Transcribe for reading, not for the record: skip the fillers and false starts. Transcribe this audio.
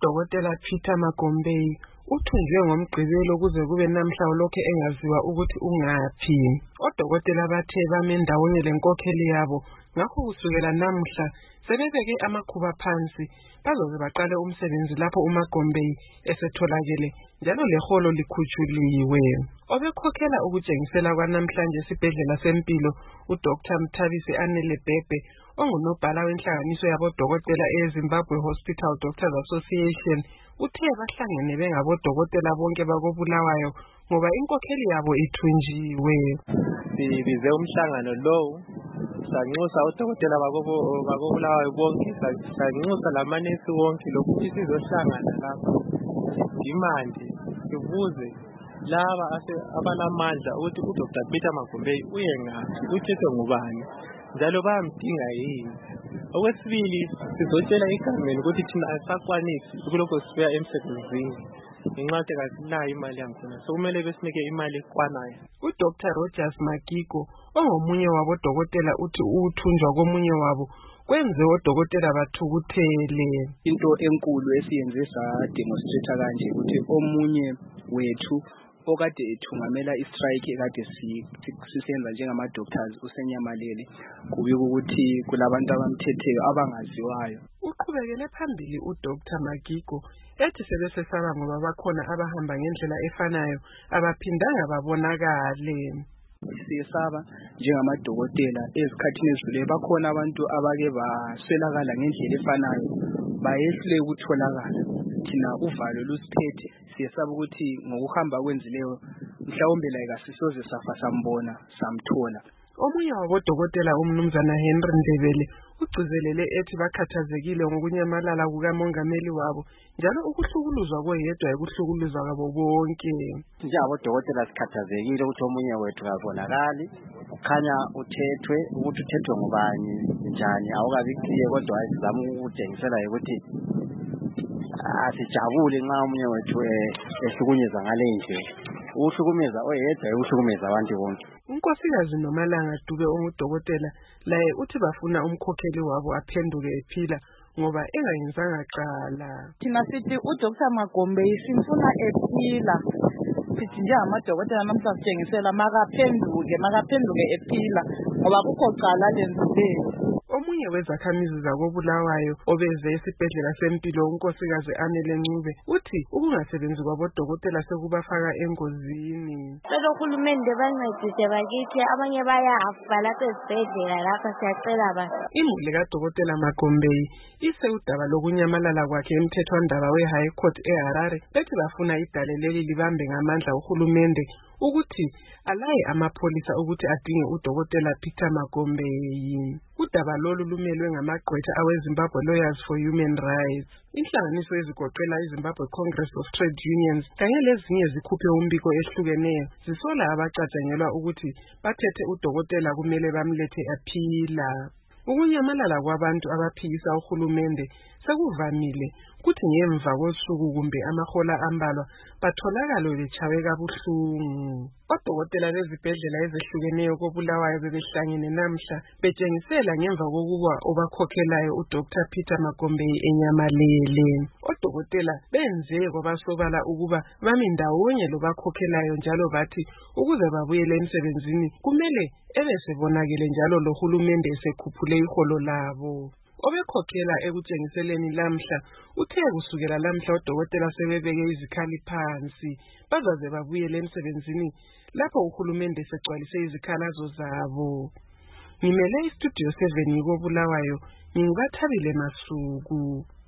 Udokotela Peter Magombei uthunjwe ngomgqibelo kuze kube namhla lokho engaziwa ukuthi ungaphi. Odokotela bathe bame ndawonye lenkokheli yabo, ngakho kusukela namhla sebebeke amakhuba phansi bazoze baqale umsebenzi lapho uMagombei esetholakele njalo leholo likhutshuliwe. Obekhokhela ukutshengisela kwanamhlanje esibhedlela sempilo uDr Mthabisi Anele Bhebhe ongunobhala wenhlanganiso yabodokotela eZimbabwe Hospital Doctors Association uthe bahlangene bengabodokotela bonke bakobulawayo ngoba inkokheli yabo ithunjiwe. Sibize umhlangano lowo sanxusa udokotela bakobulawayo bonke, sanxusa lamanesi wonke lokuthi sizohlangana lapha imandi sibuze laba abalamandla ukuthi uDr Peter Magombei uye ngaphi, uthethwe ngubani njalo bayamdinga yini. Okwesibili sizotshela igameni ukuthi thina asakwanisi kulokho sibuya emsebenzini ngenxa yokuthi kasinayo imali yakhona, sokumele besinike imali ekwanayo. UDr Rogers Magigo ongomunye wabodokotela uthi ukuthunjwa komunye wabo kwenze odokotela bathukuthele. Into enkulu esiyenze sademonstrate kanje ukuthi omunye wethu okade ethungamela istrike ekade sisenza njengama-doctors usenyamalele kubika ukuthi kulabantu abamthetheyo abangaziwayo. Uqhubekele phambili uDr Magigo ethi sebesesaba ngoba bakhona abahamba ngendlela efanayo abaphindanga babonakale. Siyesaba njengamadokotela ezikhathini ezidlule bakhona abantu abake baswelakala ngendlela efanayo bayehlule ukutholakala. Thina uvalo lusiphethe, siyesaba ukuthi ngokuhamba kwenzileyo mhlawumbe like asisoze safa sambona samthola. Omunye wabodokotela umnumzana Henry Ndebele ugcizelele ethi bakhathazekile ngokunyamalala kukamongameli wabo njalo ukuhlukuluzwa koyedwa ekuhlukuluzwa kwabo bonke. Njengabodokotela sikhathazekile ukuthi omunye wethu akabonakali, kukhanya uthethwe, ukuthi uthethwe ngubani njani awukabi clear, kodwa sizama ukutshengisela ukuthi asijabule nxa omunye wethu ehlukunyezwa ngale ndlela. Ukuhlukumeza oyedwa ukuhlukumeza abantu bonke. Unkosikazi Nomalanga Dube ongudokotela laye uthi bafuna umkhokheli wabo aphenduke ephila ngoba engayenzanga qala. Thina sithi uDr Magombei simfuna ephila, sithi njengamadokotela namhla sitshengisela makaphenduke ephila ngoba kukho qala lenzileyo. Omunye wezakhamizi zakobulawayo obeze esibhedlela sempilo unkosikazi Anele Ncube uthi ukungasebenzi kwabodokotela sekubafaka engozini. Uhulumende bancedise bakithi, abanye bayafa lapha esibhedlela lapha, siyacela basi. Imuli kaDokotela Magombei ise udaba lokunyamalala kwakhe emthethwandaba weHigh Court eHarare bethi bafuna idale leli libambe ngamandla uhulumende ukuthi alaye amapholisa ukuthi adinge uDokotela Peter Magombei. Udaba lolu lumelwe ngamagqwetha aweZimbabwe Lawyers for Human Rights. Inhlanganiso ezigoqela iZimbabwe Congress of Trade Unions kanye lezinye zikhuphe umbiko ehlukeneyo zisola abacatshangelwa ukuthi bathethe uDokotela kumele bamlethe aphila. Ukunyamalala kwabantu abaphikisa uhulumende sekuvamile kuthi ngemva kosuku kumbe amahola ambalwa batholakala bechawe kabuhlungu. Odokotela bezibhedlela ezehlukeneyo kobulawayo bebehlangene namhla betshengisela ngemva kokuba obakhokhelayo uDr Peter Magombei enyamalele. Odokotela benze kwabasobala ukuba bami ndawonye lobakhokhelayo njalo bathi ukuze babuyele emsebenzini kumele ebesebonakele njalo lohulumende esekhuphule iholo labo. Obekhokhela ekutshengiseleni lamhla uthe kusukela lamhla odokotela sebebeke izikhali phansi bazaze babuyele emsebenzini lapho uhulumende segcwalise izikhalazo zabo. Ngimele istudio 7 yikobulawayo, nginguBathabile Masuku.